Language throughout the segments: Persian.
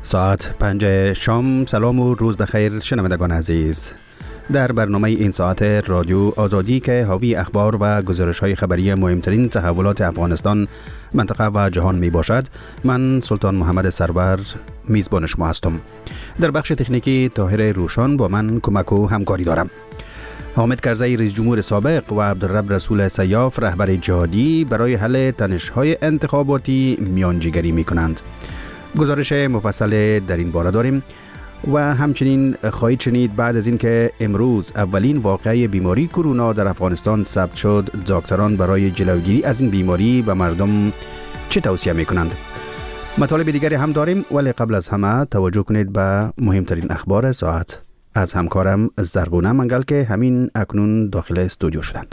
ساعت 5 شام. سلام و روز بخیر شنوندگان عزیز. در برنامه این ساعت رادیو آزادی که حاوی اخبار و گزارش‌های خبری مهمترین تحولات افغانستان، منطقه و جهان می باشد، من سلطان محمد سرور میزبان شما هستم. در بخش تکنیکی طاهر روشان با من کمک و همکاری دارم. حامد کرزی رئیس جمهور سابق و عبدالرب رسول سیاف رهبر جهادی برای حل تنش‌های انتخاباتی میانجیگری می‌کنند. گزارش مفصل در این باره داریم و همچنین خواهید شنید بعد از اینکه امروز اولین واقعه بیماری کرونا در افغانستان ثبت شد، دکتران برای جلوگیری از این بیماری به مردم چه توصیه می‌کنند. مطالب دیگری هم داریم، ولی قبل از همه توجه کنید به مهمترین اخبار ساعت از همکارم زرغونه منگل که همین اکنون داخل استودیو شدند.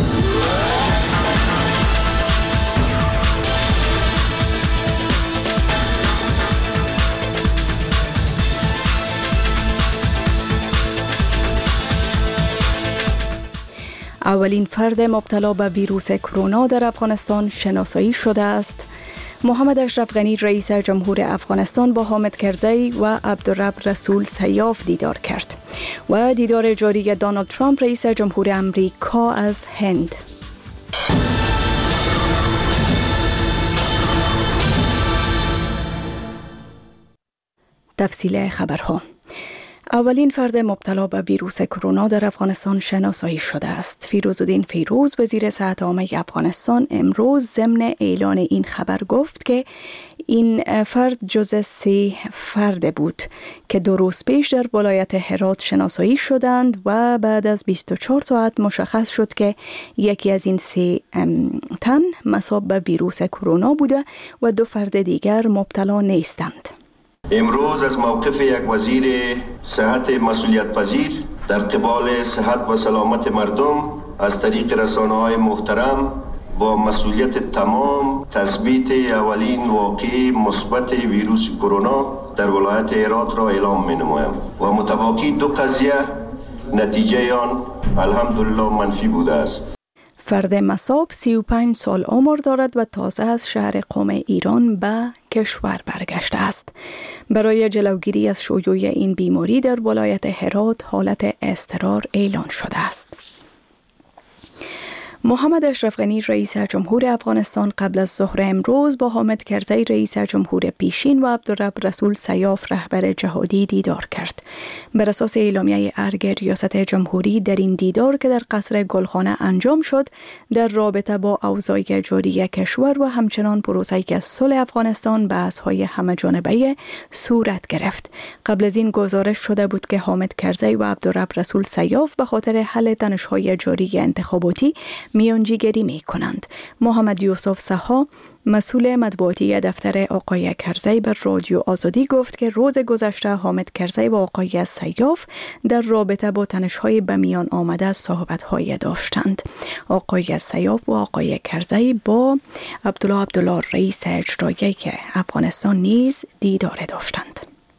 اولین فرد مبتلا به ویروس کرونا در افغانستان شناسایی شده است. محمد اشرف غنی رئیس جمهور افغانستان با حامد کرزی و عبدالرب رسول سیاف دیدار کرد و دیدار جاری دونالد ترامپ رئیس جمهور امریکا از هند. تفصیل خبرها. اولین فرد مبتلا به ویروس کرونا در افغانستان شناسایی شده است. فیروزالدین فیروز وزیر صحت عامه افغانستان امروز ضمن اعلان این خبر گفت که این فرد جزء 3 فرد بود که 2 روز پیش در ولایت هرات شناسایی شدند و بعد از 24 ساعت مشخص شد که یکی از این 3 تن مصاب به ویروس کرونا بوده و 2 فرد دیگر مبتلا نیستند. امروز از موقف یک وزیر صحت مسئولیت پذیر در قبال صحت و سلامت مردم از طریق رسانه‌های محترم با مسئولیت تمام تثبیت اولین واقعه مثبت ویروس کرونا در ولایت هرات را اعلام می‌نمایم و متواکی 2 قضیه نتیجه آن الحمدلله منفی بوده است. فرد مصاب 35 سال عمر دارد و تازه از شهر قم ایران به کشور برگشته است. برای جلوگیری از شیوع این بیماری در ولایت هرات حالت اضطرار اعلان شده است. محمد اشرف غنی رئیس جمهور افغانستان قبل از ظهر امروز با حامد کرزی رئیس جمهور پیشین و عبدالرب رسول سیاف رهبر جهادی دیدار کرد. بر اساس اعلامیه ارگ ریاست جمهوری در این دیدار که در قصر گلخانه انجام شد، در رابطه با اوضاع جاری کشور و همچنان پروسه صلح افغانستان بحث‌های همه‌جانبه صورت گرفت. قبل از این گزارش شده بود که حامد کرزی و عبدالرب رسول سیاف به خاطر حل تنش‌های جاری انتخاباتی میانجیگری می کنند. محمد یوسف سها مسئول مطبوعاتی دفتر آقای کرزی بر رادیو آزادی گفت که روز گذشته حامد کرزی و آقای سیاف در رابطه با تنش‌های به میان آمده صحبت‌های داشتند. آقای سیاف و آقای کرزی با عبدالله رئیس اجرایی افغانستان نیز دیدار داشتند.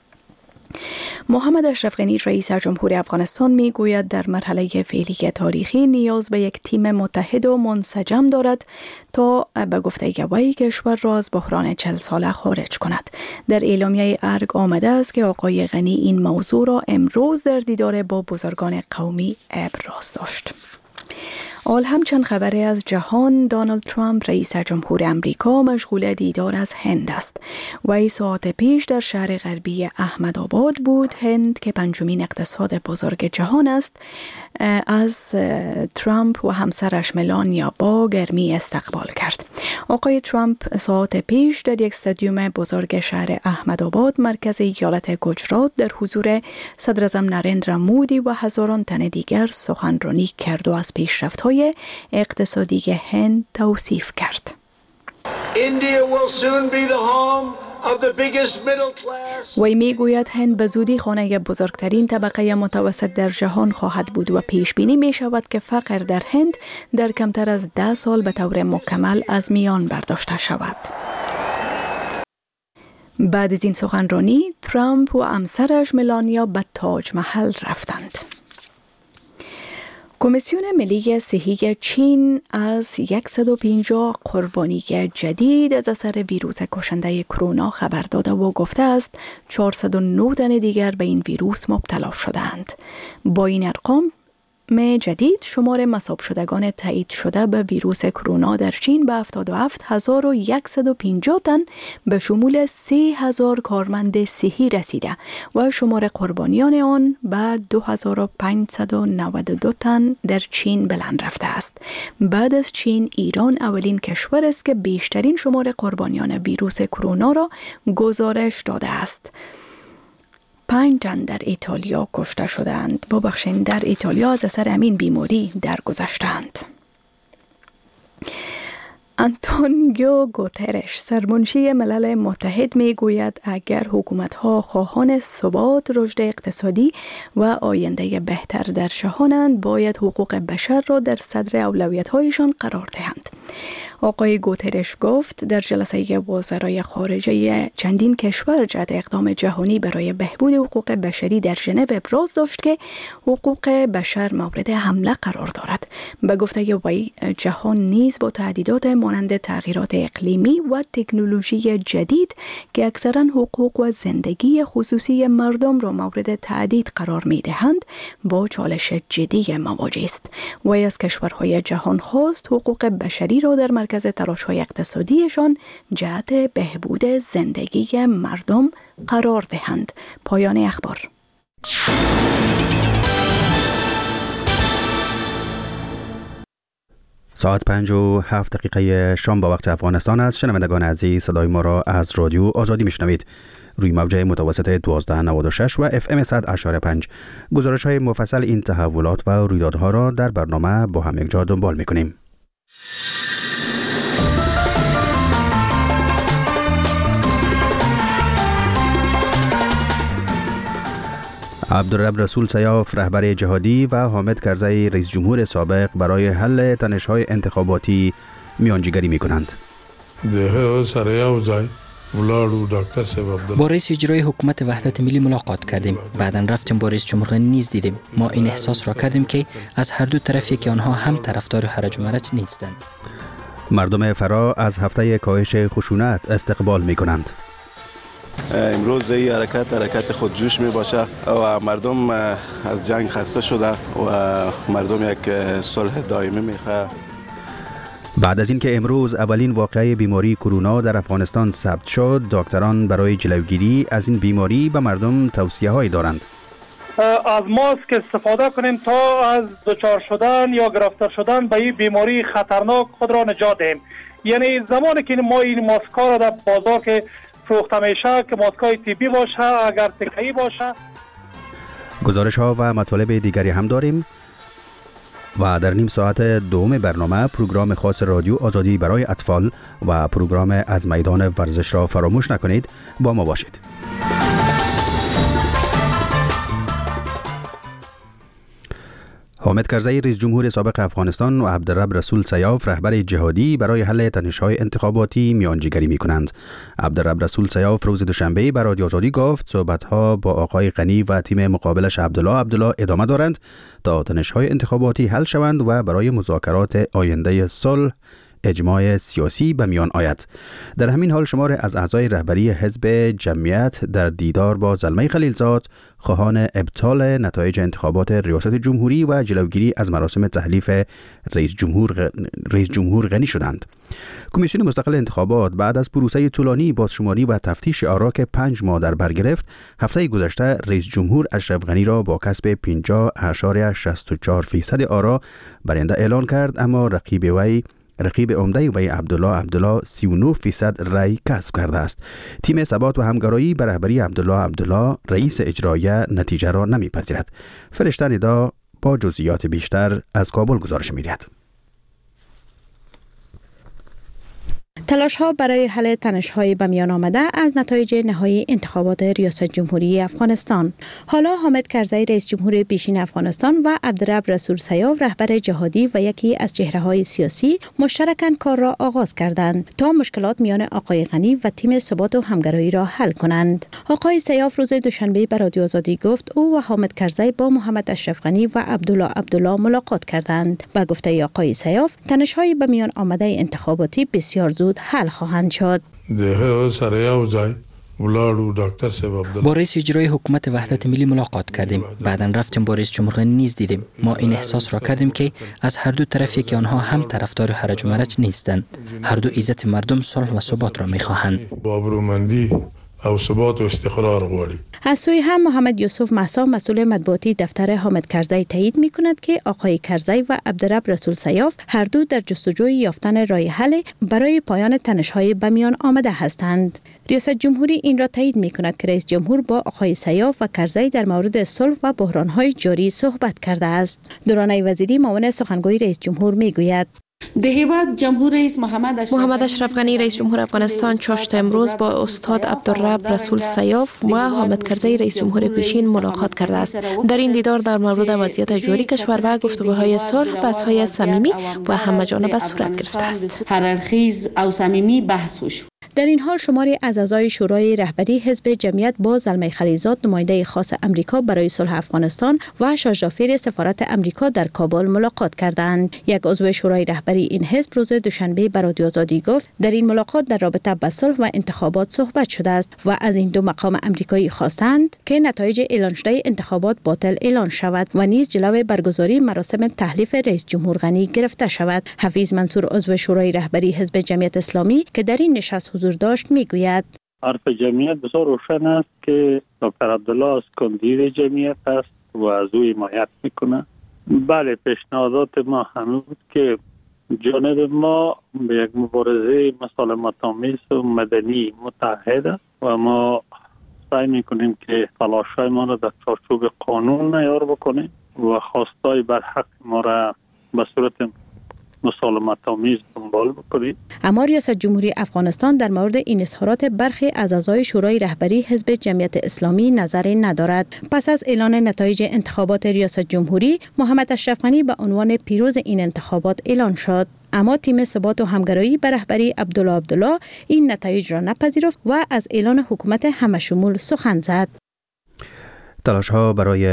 محمد اشرف غنی رئیس جمهور افغانستان می گوید در مرحله فعلی تاریخی نیاز به یک تیم متحد و منسجم دارد تا به گفته وی کشور را از بحران 40 ساله خارج کند. در اعلامیه ارگ آمده است که آقای غنی این موضوع را امروز در دیدار با بزرگان قومی ابراز داشت. آل همچنین خبری از جهان. دونالد ترامپ رئیس جمهور امریکا مشغول دیدار از هند است. وی ساعت پیش در شهر غربی احمدآباد بود. هند که 5مین اقتصاد بزرگ جهان است از ترامپ و همسرش ملانیا با گرمی استقبال کرد. آقای ترامپ ساعت پیش در یک استادیوم بزرگ شهر احمدآباد مرکز ایالت گجرات در حضور صدر اعظم نریندرا مودی و هزاران تن دیگر سخنرانی کرد و از پیشرفت‌های اقتصادی هند توصیف کرد. وی میگوید هند به زودی خانه بزرگترین طبقه متوسط در جهان خواهد بود و پیش بینی می شود که فقر در هند در کمتر از 10 سال به طور مکمل از میان برداشته شود. بعد از این سخنرانی ترامپ و همسرش ملانیا به تاج محل رفتند. کمیسیون ملی صحی چین از 150 قربانی جدید از اثر ویروس کشنده کرونا خبر داده و گفته است 409 تن دیگر به این ویروس مبتلا شدند. با این ارقام جدید شمار مصاب شدگان تایید شده به ویروس کرونا در چین به 77150 تن به شمول 3000 کارمند صحی رسیده و شمار قربانیان آن به 2592 تن در چین بلند رفته است. بعد از چین، ایران اولین کشور است که بیشترین شمار قربانیان ویروس کرونا را گزارش داده است. 5 تن در ایتالیا کشته شدند. در ایتالیا از اثر همین بیماری درگذشتند. آنتونیو گوترش، سرمنشی ملل متحد، می گوید اگر حکومت‌ها خواهان ثبات، رشد اقتصادی و آینده بهتر در جهانند، باید حقوق بشر را در صدر اولویت‌هایشان قرار دهند. آقای گوترش گفت در جلسه وزرای خارجه چندین کشور جهت اقدام جهانی برای بهبود حقوق بشری در ژنو ابراز داشت که حقوق بشر مورد حمله قرار دارد. به گفته وی، جهان نیز با تهدیدات مانند تغییرات اقلیمی و تکنولوژی جدید که اکثرا حقوق و زندگی خصوصی مردم را مورد تهدید قرار می دهند با چالش جدی مواجه است. وی از کشورهای جهان خواست حقوق بشری را در مرکز تلاش‌های اقتصادیشان جهت بهبود زندگی مردم قرار دهند. پایان اخبار. ساعت 5:07 شام با وقت افغانستان است. شنوندگان عزیز، صدای ما را از رادیو آزادی میشنوید روی موج متوسط 1296 و FM 100.5. گزارش‌های مفصل این تحولات و رویدادها را در برنامه با هم یکجا دنبال می‌کنیم. عبدالرب رسول سیاف، رهبر جهادی، و حامد کرزی، رئیس جمهور سابق، برای حل تنش‌های انتخاباتی میانجیگری می‌کنند. با رئیس اجرای حکومت وحدت ملی ملاقات کردیم. بعداً رفتیم با رئیس جمهور غنی نیز دیدیم. ما این احساس را کردیم که از هر دو طرفی که آنها هم طرفدار هرج و مرج نیستند. مردم فرا از هفته کاهش خشونت استقبال می‌کنند. امروز این حرکت خودجوش می باشه و مردم از جنگ خسته شده و مردم یک صلح دائمی میخواه. بعد از اینکه امروز اولین واقعه بیماری کرونا در افغانستان ثبت شد، دکتران برای جلوگیری از این بیماری به مردم توصیه‌هایی دارند. از ماسک استفاده کنیم تا از دچار شدن یا گرفتار شدن به این بیماری خطرناک خود را نجات دهیم. یعنی زمانی که ما این ماسک ها را در بازار که فروخته میشه که ماسک‌های طبی باشه، اگر تکه‌ای باشه. گزارش ها و مطالب دیگری هم داریم و در نیم ساعت دوم برنامه پروگرام خاص رادیو آزادی برای اطفال و پروگرام از میدان ورزش را فراموش نکنید. با ما باشید. حامد کرزی، رئیس جمهور سابق افغانستان، و عبدالرب رسول سیاف، رهبر جهادی، برای حل تنش‌های انتخاباتی میانجیگری می‌کنند. عبدالرب رسول سیاف روز دوشنبه به رادیو آزادی گفت صحبت‌ها با آقای غنی و تیم مقابلش عبدالله ادامه دارند تا تنش‌های انتخاباتی حل شوند و برای مذاکرات آینده صلح اجماع سیاسی به میان آید. در همین حال شمار از اعضای رهبری حزب جمعیت در دیدار با زلمه خلیلزاد خواهان ابطال نتایج انتخابات ریاست جمهوری و جلوگیری از مراسم تحلیف رئیس جمهور غنی شدند. کمیسیون مستقل انتخابات بعد از پروسه طولانی بازشماری و تفتیش آرا که 5 ماه در بر گرفت، هفته گذشته رئیس جمهور اشرف غنی را با کسب 50.64% آرا برنده اعلان کرد، اما رقیب عمده وی عبدالله 39% رای کسب کرده است. تیم ثبات و همکاری به رهبری عبدالله رئیس اجرایی نتیجه را نمیپذیرد. فرشته ندا با جزئیات بیشتر از کابل گزارش می‌دهد. تلاش ها برای حل تنش‌های به میان آمده از نتایج نهایی انتخابات ریاست جمهوری افغانستان. حالا حامد کرزی رئیس جمهور پیشین افغانستان و عبدالرب رسول سیاف رهبر جهادی و یکی از چهره‌های سیاسی مشترکاً کار را آغاز کردند تا مشکلات میان آقای غنی و تیم ثبات و همگرایی را حل کنند. آقای سیاف روز دوشنبه به رادیو آزادی گفت او و حامد کرزی با محمد اشرف غنی و عبدالله ملاقات کردند. با گفته آقای سیاف تنش‌های به میان آمده انتخاباتی بسیار زود حل خواهند شد. با رئیس اجرای حکومت وحدت ملی ملاقات کردیم. بعداً رفتیم با رئیس جمهور غنی نیز دیدیم. ما این احساس را کردیم که از هر دو طرفی که آنها هم طرفدار هرج و مرج نیستند. هر دو عزت مردم، صلح و ثبات را می‌خواهند. او ثبات و استقرار غواړي. از سوی هم محمد یوسف محسا مسئول مطبوعاتی دفتر حامد کرزی تایید می کند که آقای کرزی و عبدالرب رسول سیاف هر دو در جستجوی یافتن راه حل برای پایان تنش‌های به میان آمده هستند. ریاست جمهوری این را تایید می کند که رئیس جمهور با آقای سیاف و کرزی در مورد صلح و بحران‌های جاری صحبت کرده است. دورانه وزیری معاون سخنگوی رئیس جمهور می گوید محمد اشرف غنی رئیس جمهور افغانستان چاشت امروز با استاد عبدالرب رسول سیاف و حامد کرزی رئیس جمهور پیشین ملاقات کرده است. در این دیدار در مورد وضعیت جاری کشور و گفتگوهای صلح بحث‌های صمیمی و همه‌جانبه صورت گرفته است. هررخیز او صمیمی بحث شد. در این حال شماری از اعضای شورای رهبری حزب جمعیت با زلمه خلیلزاد نماینده خاص امریکا برای صلح افغانستان و شاژافیر سفارت امریکا در کابل ملاقات کردند. یک عضو شورای رهبری این حزب روز دوشنبه به رادیو آزادی گفت در این ملاقات در رابطه با صلح و انتخابات صحبت شده است و از این دو مقام امریکایی خواستند که نتایج اعلان شده انتخابات باطل اعلان شود و نیز جلوی برگزاری مراسم تحلیف رئیس جمهور غنی گرفته شود. حفیظ منصور عضو شورای رهبری حزب جمعیت اسلامی که در این نشست حضور داشت میگوید حرف جمعیت بسیار روشن است که دکتر عبدالله از کاندید جمعیت است و از او حمایت میکنه. بله، پیشنهادات ما همین بود که جانب ما به یک مبارزه مسالمت‌آمیز و مدنی متحد است و ما سعی میکنیم که تلاش‌های ما را در چارچوب قانون معیار بکنیم و خواستای بر حق ما را به صورت مسالمت‌آمیز دنبال بکنید. اما ریاست جمهوری افغانستان در مورد این اظهارات برخی از اعضای شورای رهبری حزب جمعیت اسلامی نظری ندارد. پس از اعلان نتایج انتخابات ریاست جمهوری، محمد اشرف غنی به عنوان پیروز این انتخابات اعلان شد. اما تیم ثبات و همگرایی به رهبری عبدالله این نتایج را نپذیرفت و از اعلان حکومت همشمول سخن زد. تلاش‌ها برای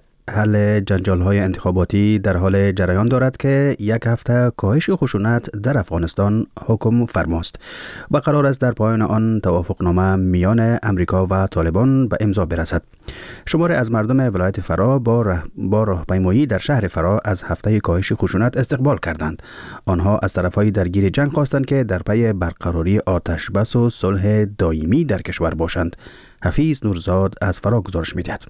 حل جنجال‌های انتخاباتی در حال جریان دارد که یک هفته کاهش خشونت در افغانستان حکم فرماست و قرار است در پایان آن توافقنامه میان امریکا و طالبان به امضا برسد. شماری از مردم ولایت فرا با راهپیمایی در شهر فرا از هفته کاهش خشونت استقبال کردند. آنها از طرف‌های درگیر جنگ خواستند که در پی برقراری آتش بس و صلح دائمی در کشور باشند. حفیظ نورزاد از فرا گزارش می‌دهد.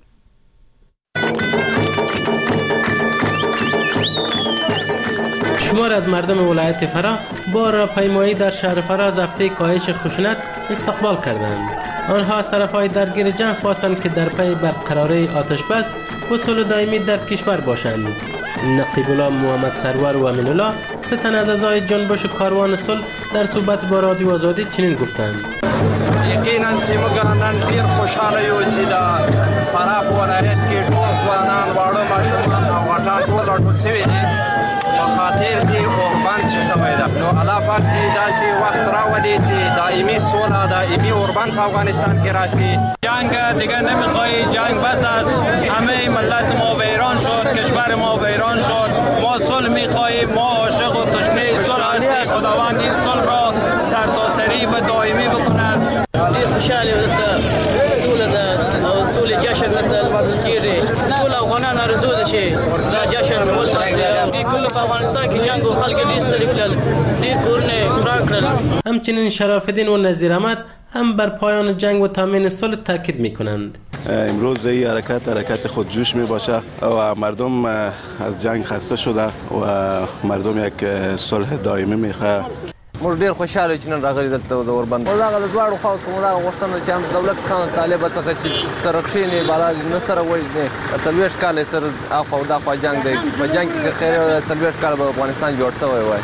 شمار از مردم ولایت فرا با راهپیمایی در شهر فرا از هفته کاهش خشونت استقبال کردند. آنها از طرف‌های درگیر جنگ خواستند که در پی برقراری آتش بس و صلح دائمی در کشور باشند. نقیب الله محمد سرور و امین الله سه تن از اعضای جنبش کاروان صلح در صحبت با رادیو آزادی چنین گفتند: یقینا چې موږ نن ډېر خوشحاله یو چې د فراه په ولایت کې ټول ځوانان، واړه ماشومان او غټان ټول راټول شوي دي په خاطر کې اوربند چې شوی ده. نو الله پاک دې داسې وخت راولي چې دائمي سوله، دائمي اوربند په افغانستان کې راشي. جنگ دیگه نمیخواهی، جنگ بس است. همه ملت ما ویران شد، کشور ما ویران شد. ما صلح میخواهیم، ما عاشق و تشنه صلح هستیم. خداوند این صلح را سرتاسری و دائمی بکند. ډیر خوشاله دلته سوله ده او سولې جشن دلته لمانځل کېږي. ټول افغانان آرزو ده چې دا جشن ولمانځي. ټول په افغانستان کې جنګ او خلک ډېر ستړي کړل، ډېر کورونه وران کړل. همچنین شرافالدین و نظیر احمد هم بر پایان جنگ و تامین صلح تاکید میکنند. امروز این حرکت خودجوش می باشه و مردم از جنگ خسته شده و مردم یک صلح دائمی میخواه. موږ ډیر خوشاله چې نن راغلي دلته د اوربند. موږ هغه د دواړو خواو څخه موږ غوښتنه چې هم دولت څخه طالب څخه چې سره کښېني بالا نه سره وژني. 40 کال سره اخوا او داخوا جنگ دی. په جنگ کې خیر 40 کال به افغانستان جوړ شوی وای.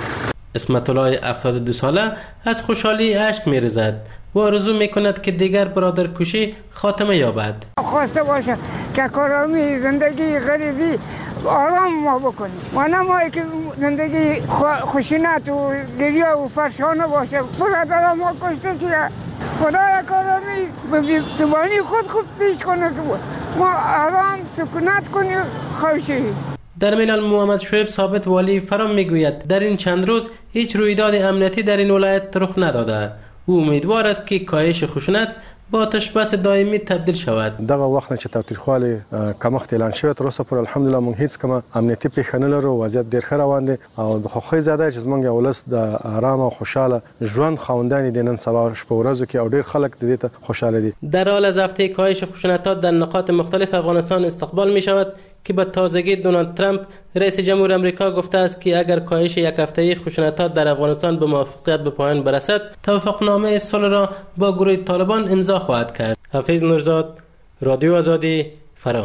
اسمت الله 72 ساله از خوشحالی اشک می‌ریزد و آرزو می‌کند که دیگر برادر کشی خاتمه یابد. خواسته باشه که کارامی زندگی غریبی آرام ما بکنیم و نمایی که زندگی خشونت و گریه و فرشانه باشه. برادر ما کشته شده، خدای کارامی به زبانی خود پیش کنه که ما آرام سکونت کنیم خوشی. در میلان محمد شعیب ثابت والی فرا میگوید در این چند روز هیچ رویداد امنیتی در این ولایت رخ نداده. او امیدوار است که کاهش خشونت با آتش بس دائمی تبدیل شود. دغه وخت چې تاوتریخوالی کمښت اعلان شوی تر اوسه پورې الحمدلله موږ هیڅ کومه امنیتي پیښه نه لرو. وضعیت ډیر ښه روان دی او د خوښۍ زیاده چې زموږ ولس د آرام او خوشاله ژوند خاوندان دي نن سبا شپه ورځو کې او ډیر خلک د دې ته خوشاله دي. در حال از هفته کاهش خشونت‌ها در نقاط مختلف افغانستان استقبال می شود که به تازگی دونالد ترامپ رئیس جمهور آمریکا گفته است که اگر کاهش یک هفته‌ای خشونت‌ها در افغانستان به موافقت به پایان برسد توافقنامه صلح را با گروه طالبان امضا خواهد کرد. حفیظ نورزاد، رادیو آزادی، فرا.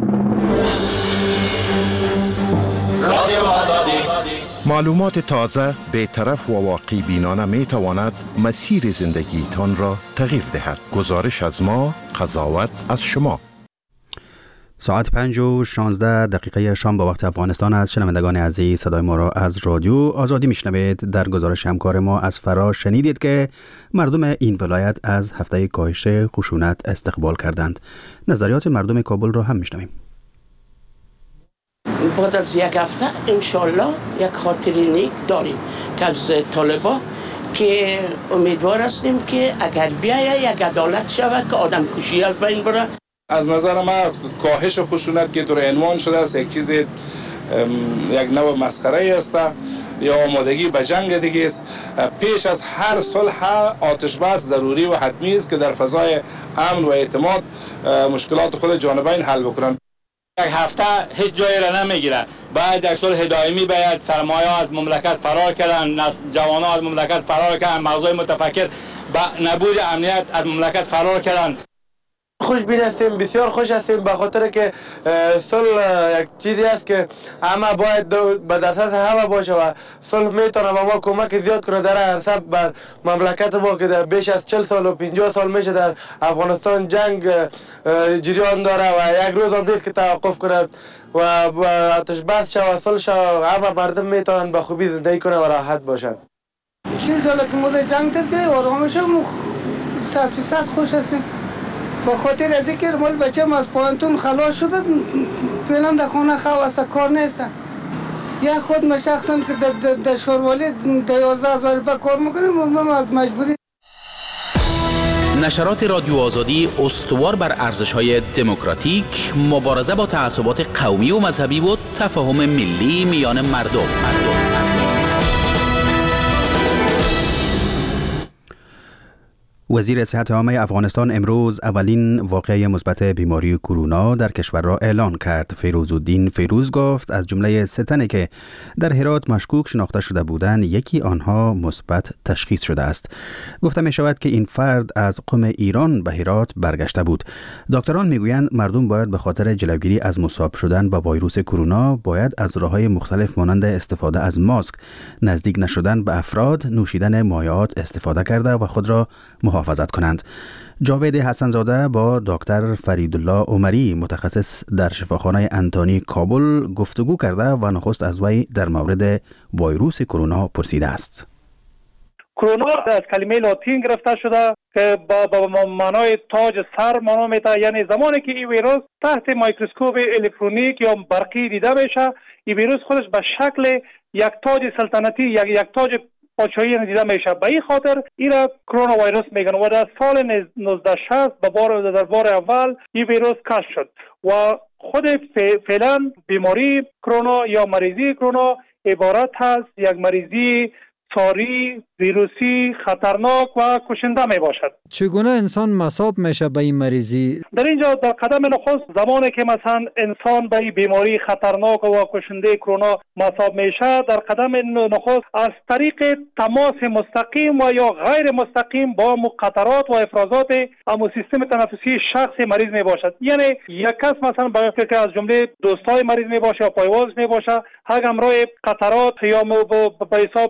معلومات تازه، بی‌طرف و واقعی بینانه می تواند مسیر زندگیتان را تغییر دهد. گزارش از ما، قضاوت از شما. ساعت 5:16 شام با وقت افغانستان است. شنوندگان عزیز، صدای ما را از رادیو آزادی میشنوید. در گزارش همکار ما از فرا شنیدید که مردم این ولایت از هفته کاهش خشونت استقبال کردند. نظریات مردم کابل را هم میشنویم. بعد از یک هفته انشالله یک خاطری نیک داریم که از طالبا که امیدوار هستیم که اگر بیاید یک عدالت شود که آدم کشی از بین بره. از نظر ما کاهش خشونت که طور عنوان شده است یک چیز یک نوع مسخره است یا آمادگی به جنگ دیگه است. پیش از هر صلح آتش بس ضروری و حتمی است که در فضای امن و اعتماد مشکلات خود جانبین حل بکنند. یک هفته هیچ جایی را نمیگیره. باید یک صلح دائمی باید. سرمایه از مملکت فرار کردن، جوانان از مملکت فرار کردن، مغزای متفکر با نبود امنیت از مملکت فرار کردن. خوشبین هستیم، بسیار خوش هستیم به خاطر که صلح یک چیزی است که همه باید به دسترس همه باشه و صلح میتونه به ما کمک زیاد کنه در عرصه بر مملکت ما که در بیش از 40 سال و 50 سال میشه در افغانستان جنگ جریان داره و یک روز هم نیست که توقف کنه و آتش بس شه و صلح شه، همه مردم میتونن به خوبی زندگی کنه و راحت باشن. 40 سال که ما جنگ کرده آرامش هم 100% خوش هستیم. با خاطر از اینکه مال بچه‌م از پانتون خلاص شده فعلا در خانه خواست کار نیستن. یا خود من شخصا که در شوروالی 11,000 روپیه کار میکنم و من از مجبوری. نشرات رادیو آزادی استوار بر ارزش‌های دموکراتیک، مبارزه با تعصبات قومی و مذهبی و تفاهم ملی میان مردم. وزیر صحت عامه افغانستان امروز اولین واقعه مثبت بیماری کرونا در کشور را اعلان کرد. فیروزالدین فیروز گفت از جمله 3 تنی که در هرات مشکوک شناخته شده بودند یکی آنها مثبت تشخیص شده است. گفته می شود که این فرد از قم ایران به هرات برگشته بود. دکتران میگویند مردم باید به خاطر جلوگیری از مصاب شدن با ویروس کرونا باید از راه‌های مختلف مانند استفاده از ماسک، نزدیک نشدن به افراد، نوشیدن مایعات استفاده کرده و خود را محافظت کنند. جاوید حسنزاده با دکتر فریدالله عمری متخصص در شفاخانه انتونی کابل گفتگو کرده و نخست از وی در مورد ویروس کرونا پرسیده است. کرونا از کلمه لاتین گرفته شده که با معنای تاج سر معنا میده، یعنی زمانی که این ویروس تحت میکروسکوپ الکترونیک یا برقی دیده میشه، این ویروس خودش به شکل یک تاج سلطنتی یک تاج پادشاهی دیده میشه. به این خاطر این را کرونا ویروس میگن و در سال 1960 در بار اول این ویروس کشف شد و خود فعلا بیماری کرونا یا مریضی کرونا عبارت است یک مریضی ساری، ویروسی، خطرناک و کشنده می باشد. چگونه انسان مصاب میشه به این مریضی؟ در اینجا در قدم نخست زمانی که مثلا انسان به این بیماری خطرناک و کشنده کرونا مصاب میشه، در قدم نخست از طریق تماس مستقیم و یا غیر مستقیم با قطرات و افرازات اما سیستم تنفسی شخص مریض می باشد. یعنی یک کس مثلا که از جمله دوستای مریض می باشه یا پایواز می باشه، همراه قطرات یا به حساب تماس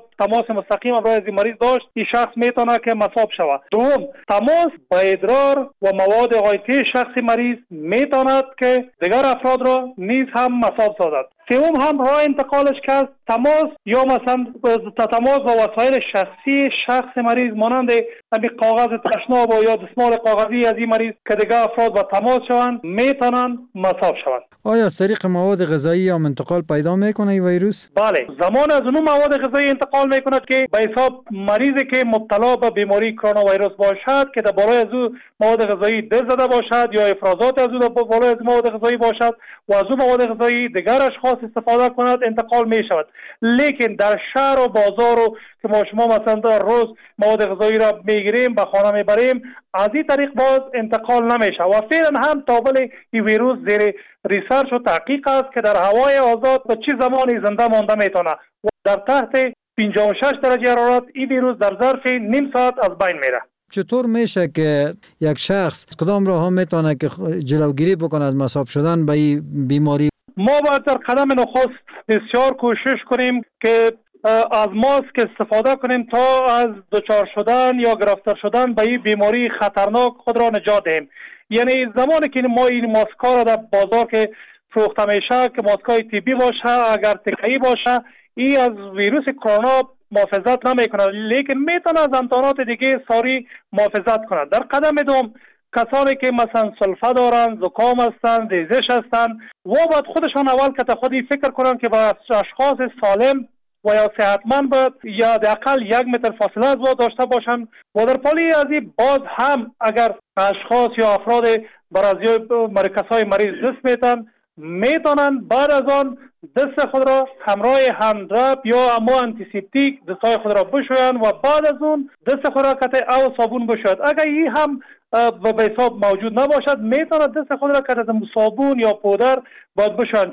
تماس مستقیم همراه از مریض داشت، این شخص میتونه که مصاب شود. دوم، تماس با ادرار و مواد غایطی شخص مریض میتواند که دیگر افراد را نیز هم مصاب سازد. سوم هم راه انتقالش که از تماس یا مثلا تماس با وسایل شخصی شخص مریض مانند همین کاغذ تشناب یا دستمال کاغذی از این مریض که دیگر افراد با تماس شوند میتونن مصاب شوند. آیا از طریق مواد غذایی یا انتقال پیدا میکنه این ویروس؟ بله، زمان از اون مواد غذایی انتقال میکند که به حساب مریضی که مبتلا به بیماری کرونا ویروس باشد که در بالای از او مواد غذایی دست زده باشد یا افرازات از او در بالای از مواد غذایی باشد و از اون مواد غذایی دیگر اشخاص استفاده کند انتقال می شود. لیکن در شهر و بازار و که ما شما مثلا در روز مواد غذایی را میگیریم به خانه میبریم، از این طریق باز انتقال نمیشه و فعلا هم تابل این ویروس زیر ریسرچ و تحقیق است که در هوای آزاد به چه زمانی زنده مانده میتونه و در تحت 56 درجه حرارت این ویروس در ظرف نیم ساعت از بین میره. چطور میشه که یک شخص کدام راه ها میتونه که جلوگیری بکنه از مصاب شدن به این بیماری؟ ما باید در قدم نخست بسیار کوشش کنیم که از ماسک استفاده کنیم تا از دچار شدن یا گرفتار شدن به این بیماری خطرناک خود را نجات دهیم. یعنی زمانی که ما این ماسک ها را در بازار که فروخته میشه که ماسک های طبی باشه، اگر تکه‌ای باشه، این از ویروس کرونا محافظت نمیکنه، لیکن میتونه از امتحانات دیگه ساری محافظت کنه. در قدم دوم کسانی که مثلا سلفه دارن، زکام هستن، دیزش هستن و باید خودشان اول که خودی فکر کنن که با اشخاص سالم و یا صحتمند باید یا حداقل 1 متر فاصله از داشته باشن و در پالی از این باز هم اگر اشخاص یا افراد برازی مرکزهای مریض دست میتن میتونن بعد از آن دست خود را همراه هندرب یا اما انتیسپتیک دستای خود را بشوین و بعد از اون دست خود را کته او صابون بشوید. اگر این هم به حساب موجود نباشد میتونه دست خود را کته صابون یا پودر باید بشوین.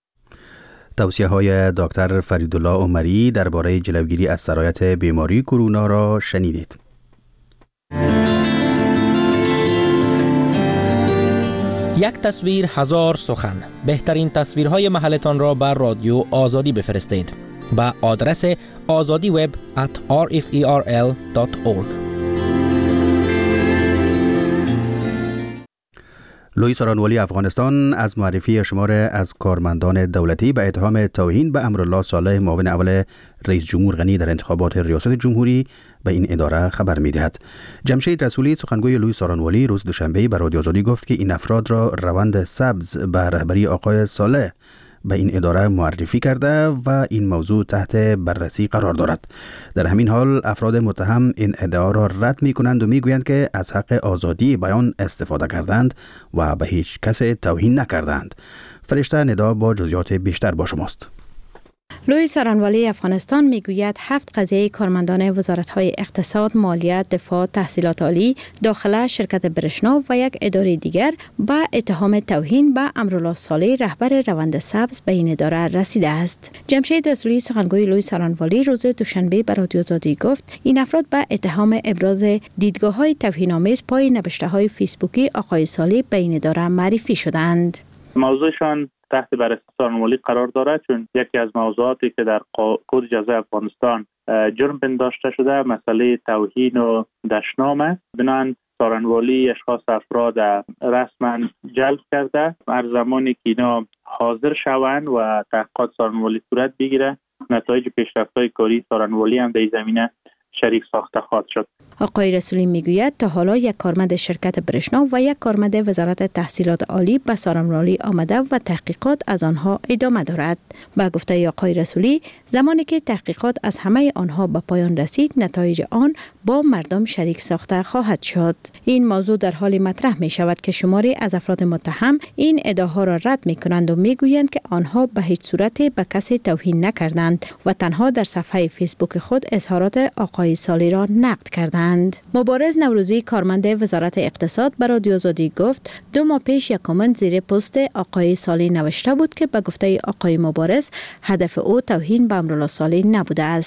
توصیه های دکتر فریدالله عمری درباره جلوگیری از سرایت بیماری کرونا را شنیدید. یک تصویر هزار سخن. بهترین تصویرهای محلتان را بر رادیو آزادی بفرستید به آدرس azadiweb@rferl.org. لوی سارانوالی افغانستان از معرفی شمار از کارمندان دولتی به اتهام توهین به امرالله صالح معاون اول رئیس جمهور غنی در انتخابات ریاست جمهوری به این اداره خبر می‌دهد. جمشید رسولی سخنگوی لوی سارانوالی روز دوشنبه بر رادیو آزادی گفت که این افراد را روند سبز به رهبری آقای صالح به این اداره معرفی کرده و این موضوع تحت بررسی قرار دارد. در همین حال افراد متهم این ادعا را رد می کنند و می گویند که از حق آزادی بیان استفاده کردند و به هیچ کس توهین نکردند. فرشته ندا با جزئیات بیشتر با شماست. لوی سارانوالی افغانستان میگوید 7 قضیه کارمندان وزارت‌های اقتصاد، مالیات، دفاع، تحصیلات عالی، داخله، شرکت برشنا و یک اداره دیگر به اتهام توهین به امرالله صالح رهبر روند سبز به این اداره رسیده است. جمشید رسولی سخنگوی لوی سارانوالی روز دوشنبه به رادیو آزادی گفت این افراد به اتهام ابراز دیدگاه‌های توهین‌آمیز پای نوشته‌های فیسبوکی آقای صالح به این اداره معرفی شدند. موضوعشان تحت بررسی سارانوالی قرار دارد، چون یکی از موضوعاتی که در کد جزای افغانستان جرم پنداشته شده مسئله توهین و دشنام. بنابراین سارانوالی اشخاص افراد رسما جلب کرده. هر زمانی که اینا حاضر شوند و تحقیقات سارانوالی صورت بگیره، نتایج پیشرفت‌های کاری سارانوالی هم در این زمینه شریک ساخته خواهد شد. آقای رسولی میگوید تا حالا یک کارمند شرکت برشنا و یک کارمند وزارت تحصیلات عالی به سارانوالی آمده و تحقیقات از آنها ادامه دارد. با گفته آقای رسولی زمانی که تحقیقات از همه آنها به پایان رسید، نتایج آن با مردم شریک ساخته خواهد شد. این موضوع در حال مطرح می شود که شماری از افراد متهم این ادعاها را رد می کنند و می گویند که آنها به هیچ صورت به کسی توهین نکردند و تنها در صفحه فیسبوک خود اظهارات آقای صالح را نقد کردند. مبارز نوروزی کارمند وزارت اقتصاد به رادیو آزادی گفت 2 ماه پیش یک کامنت زیر پست آقای صالح نوشته بود که به گفته آقای مبارز هدف او توهین به امرالله صالح نبوده است.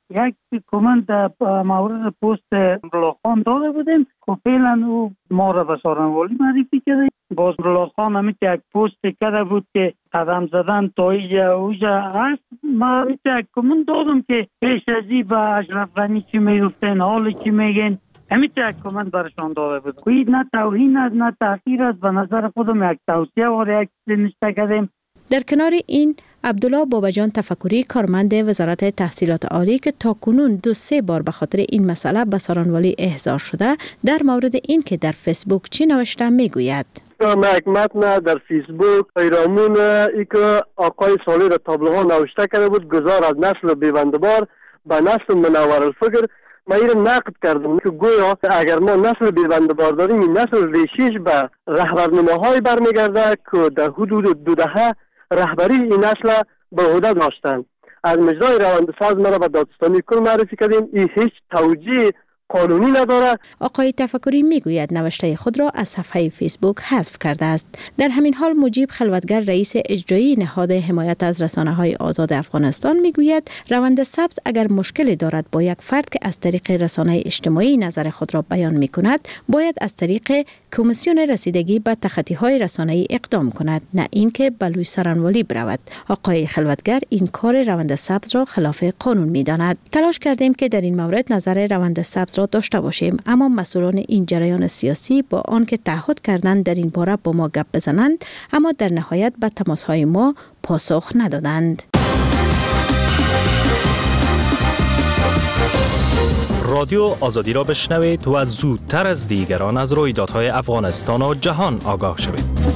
یک کامنت در مورد پست امرالله خان داده بودیم که فعلا او ما را به سارنوالی معرفی کرده. باز امرالله خان هم یک پست کرده بود که قدم زدن تا اوجا هست. ما یک کامنت دادم که پیش ازی به اشرف غنی چی میگفتن، حال چی میگن، همین یک کامنت برشان داده بود. کوئی نه توهین است نه تحقیر است، به نظر خودم یک توصیه و یک چیز نشته کردیم. در کنار این عبدالله بابجان تفکری کارمند وزارت تحصیلات عالی که تاکنون 2-3 بار به خاطر این مسئله به سارنوالی احضار شده، در مورد این که در فیسبوک چی نوشته میگوید. یک متن در فیسبوک پیرامون ای که آقای صالح در تابلوها نوشته کرده بود گذار از نسل بیبندبار به نسل منور الفکر. من این نقد کردم که گویا اگر ما نسل بیبندبار داریم این نسل ریشیش به رهبرنماهای برمیگرده که در حدود 2 دهه رهبری این نسل به عهده داشتند. از مجرای رواندساز ما را به دادستانی کل معرفی کردیم. این هیچ توجیه قانونی نداره. آقای تفکری میگوید نوشته خود را از صفحه فیسبوک حذف کرده است. در همین حال مجیب خلوتگر رئیس اجرایی نهاد حمایت از رسانه‌های آزاد افغانستان میگوید روند سبز اگر مشکلی دارد با یک فرد که از طریق رسانه اجتماعی نظر خود را بیان میکند، باید از طریق کمیسیون رسیدگی به تخطی‌های رسانه‌ای اقدام کند، نه اینکه به لوی سارنوالی برود. آقای خلوتگر این کار روند سبز را خلاف قانون میداند. تلاش کردیم که در این مورد نظر روند سبز را داشته باشیم، اما مسئولان این جریان سیاسی با آنکه تعهد کردند در این باره با ما گپ بزنند، اما در نهایت به تماس‌های ما پاسخ ندادند. رادیو آزادی را بشنوید و زودتر از دیگران از رویدادهای افغانستان و جهان آگاه شوید.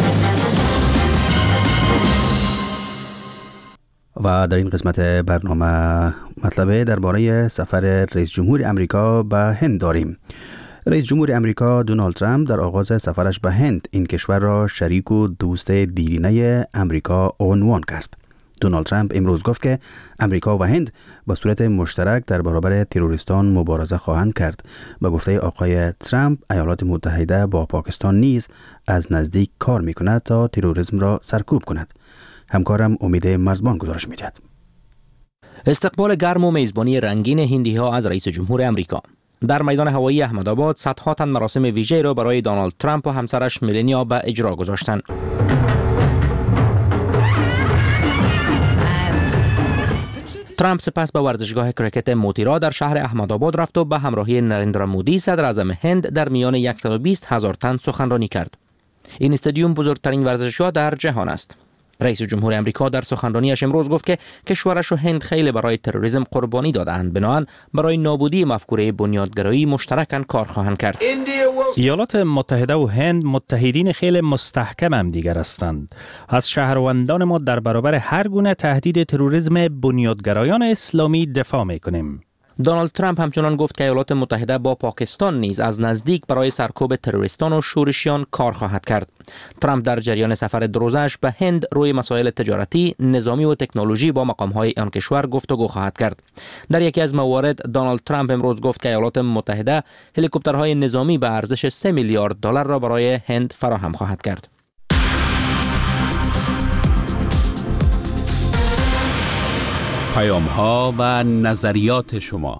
و در این قسمت برنامه مطلب درباره سفر رئیس جمهور امریکا به هند داریم. رئیس جمهور امریکا دونالد ترامپ در آغاز سفرش به هند این کشور را شریک و دوست دیرینه امریکا عنوان کرد. دونالد ترامپ امروز گفت که امریکا و هند به صورت مشترک در برابر تروریستان مبارزه خواهند کرد. به گفته آقای ترامپ ایالات متحده با پاکستان نیز از نزدیک کار می‌کند تا تروریسم را سرکوب کند. همکارم امید مرزبان گزارش می‌دهد. استقبال گرم و میزبانی رنگین هندی‌ها از رئیس جمهور امریکا در میدان هوایی احمدآباد صدها تن مراسم ویژه‌ای را برای دونالد ترامپ و همسرش ملانیا به اجرا گذاشتند. ترامپ سپس به ورزشگاه کرکت موتیرا در شهر احمدآباد رفت و به همراهی نریندرا مودی صدر اعظم هند در میان 120,000 تن سخنرانی کرد. این استادیوم بزرگترین ورزشگاه در جهان است. رئیس جمهور امریکا در سخنرانیش امروز گفت که کشورش و هند خیلی برای تروریسم قربانی دادند، بنابراین برای نابودی مفکوره بنیادگرایی مشترکاً کار خواهند کرد. ایالات متحده و هند متحدین خیلی مستحکم هم دیگر هستند. از شهروندان ما در برابر هر گونه تهدید تروریسم بنیادگرایان اسلامی دفاع می‌کنیم. دونالد ترامپ همچنان گفت که ایالات متحده با پاکستان نیز از نزدیک برای سرکوب تروریستان و شورشیان کار خواهد کرد. ترامپ در جریان سفر دروزش به هند روی مسائل تجارتی، نظامی و تکنولوژی با مقام‌های آن کشور گفتگو خواهد کرد. در یکی از موارد دونالد ترامپ امروز گفت که ایالات متحده هلیکوپترهای نظامی به ارزش 3 میلیارد دلار را برای هند فراهم خواهد کرد. پیام‌ها و نظریات شما.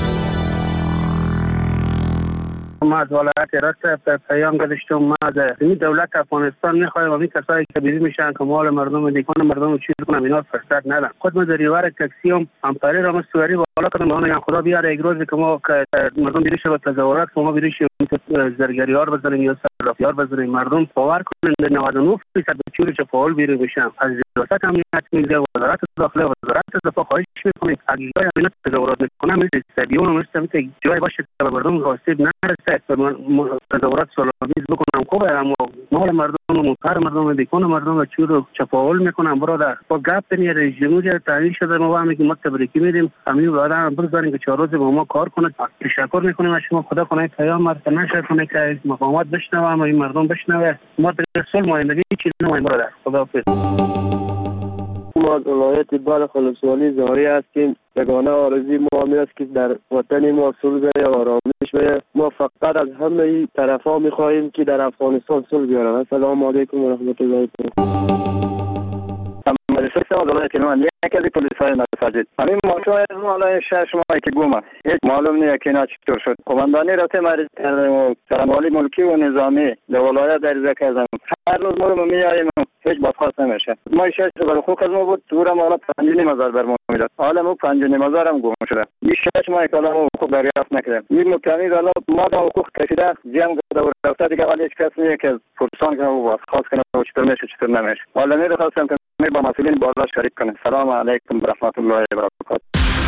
ما از ولایت رشت پیام گذاشتم. ما از دولت افغانستان می‌خوایم و کسایی که بیرون میشن که مال مردم دیگه مردم چیز کنن اینا فرصت ندن. خود ما در ریوار تاکسی هم همکاری را مستوری بالا کردم. اون خدا بیاره یک روزی که ما مردم بیرون شه به تظاهرات ما بیرون شه زرگریار بزنیم یا صرافیار بزنیم. مردم باور کنن 99% چوری چه فعال بیرون میشن. از ریاست امنیت ملی وزارت داخله وزارت دفاع خواهش می‌کنیم اگه اینا تظاهرات می‌کنن مثل استادیوم مثل جای باشه که مردم آسیب نرسه. تظاهرات سالانیز بکنم خوبه، اما مال مردم و مطهر مردم دیکون مردم چور چپاول میکنم. برادر با گپ نی رئیس جمهور تعیین شده ما میگیم ما تبریکی میدیم. همین بعدا بذارین که 4 روز با ما کار کنه. تشکر میکنیم از شما. خدا کنه پیام مرد نشه کنه که مقامات بشنوه و این مردم بشنوه. ما در سال مایندگی چیزی نمایم. برادر خدا حافظ. ما از ولایت بلخ ولسوالی زاری هستیم. یگانه آرزوی ما همین است که در وطن ما صلح و آرامش بشه. ما فقط از همه طرفا می‌خواهیم که در افغانستان صلح بیارن. السلام علیکم و رحمت الله. مدرسه ولایت هلمند یکی از پلیسای مساجد همین موضوع مال 6 ماه که گم هیچ معلوم نیست که اینا چطور شد. قماندانی رفته سرانوالی ملکی و نظامی در ولایت عریضه کردم هر روز ما رو میاریم هیچ بازخواست نمیشه. ما 6 برای خوک از ما بود دورم حالا 5,500 بر ما میداد حالا ما 5,500 هم گم شده. این 6 ماه که حالا حقوق دریافت نکردم. این متهمی حالا ما دا حقوق کشیده جمع کرده و رفته دیگه ولی هیچ کس نیست که پرسان کنه و بازخواست کنه و چطور میشه چطور نمیشه. حالا میخواستم که با مسئولین بالا شریک کنه. سلام علیکم و رحمت الله و برکاته.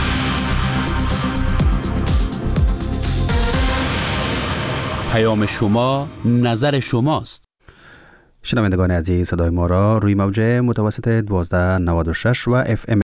پیام شما نظر شماست. شنوندگان عزیز صدای ما را روی موج متوسط 1296 و FM